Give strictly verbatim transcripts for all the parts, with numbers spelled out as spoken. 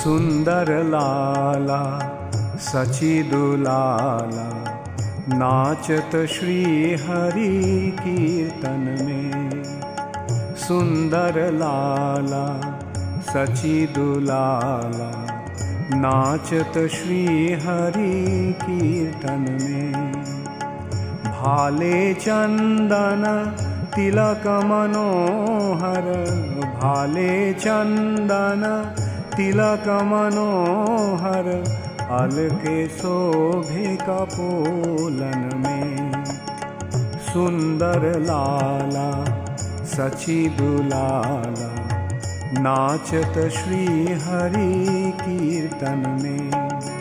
सुंदर लाला सचिदुलाला नाचत श्री हरि कीर्तन में। सुंदर लाला सचिदुलाला नाचत श्री हरि कीर्तन में। भाले चंदन तिलक मनोहर, भाले चंदन तिलक मनोहर, अलके शोभे कपोलन में। सुंदर लाला सचिदुलाला नाचत श्री हरि कीर्तन में।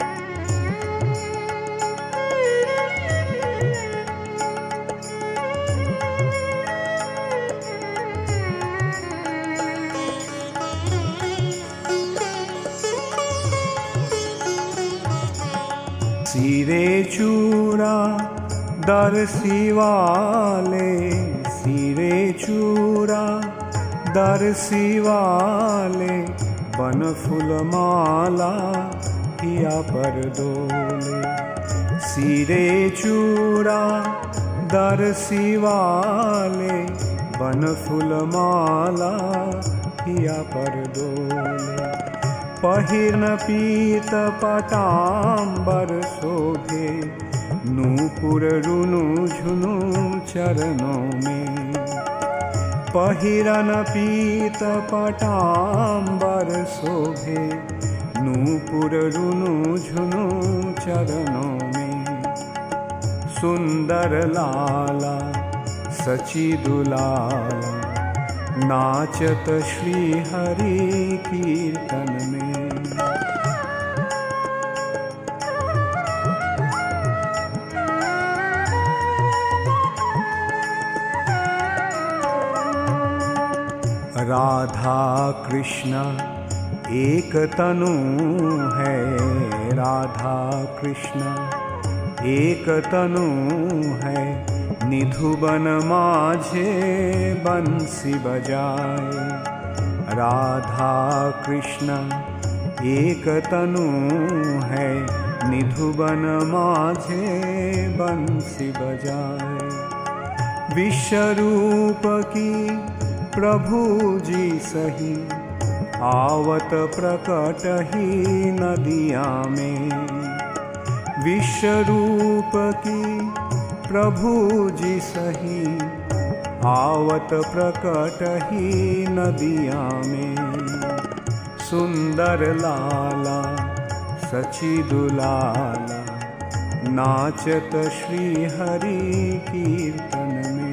सिरे चूड़ा दर्शी वाले, सिरे चूड़ा दर्शी वाले, बन फूल माला हिया पर डोले। सिरे चूड़ा दर्शी वाले, बन फूल माला हिया पर डोले। पहिरन पीत पटांबर शोभे, नूपुर रुनु झुनु चरणों में। पहिरन पीत पटांबर शोभे, नूपुर रुनु झुनु चरणों में। सुंदर लाला सचिदुलाला नाचत श्री हरि कीर्तन में। राधा कृष्ण एक तनु है, राधा कृष्ण एक तनु है, निधुबन माझे बंसी बजाए। राधा कृष्ण एक तनु है, निधुबन माझे बंसी बजाए। विश्वरूप की प्रभु जी सही, आवत प्रकट ही नदिया में। विश्वरूप की प्रभु जी सही, आवत प्रकट ही नदिया में। सुंदर लाला सचिदुलाला नाचत श्री हरि कीर्तन में।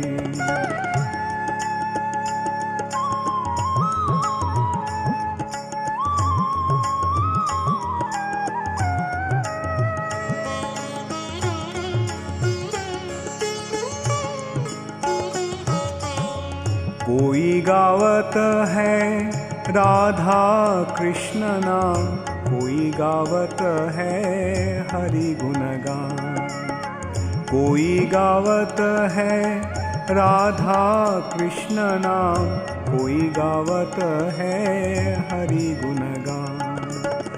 कोई गावत है राधा कृष्ण नाम, कोई गावत है हरि गुणगान। कोई गावत है राधा कृष्ण नाम, कोई गावत है हरि गुणगान।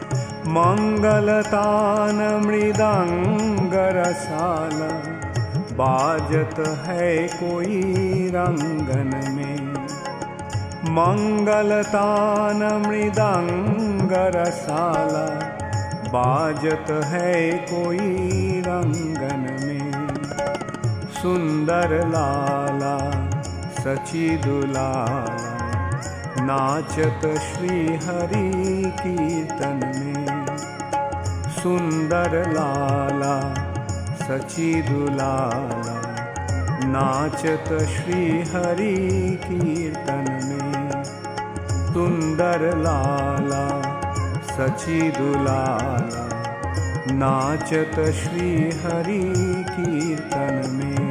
मंगलतान मृदंग रसाला, बाजत है कोई रंगन में। मंगलतान मृदंग रसाला, बाजत है कोई रंगन में। सुंदर लाला सचिदुलाला नाचत श्री हरि कीर्तन में। सुंदर लाला सचिदुलाला नाचत श्री हरि कीर्तन में। सुंदर लाला सचिदुलाला नाचत श्री हरि कीर्तन में।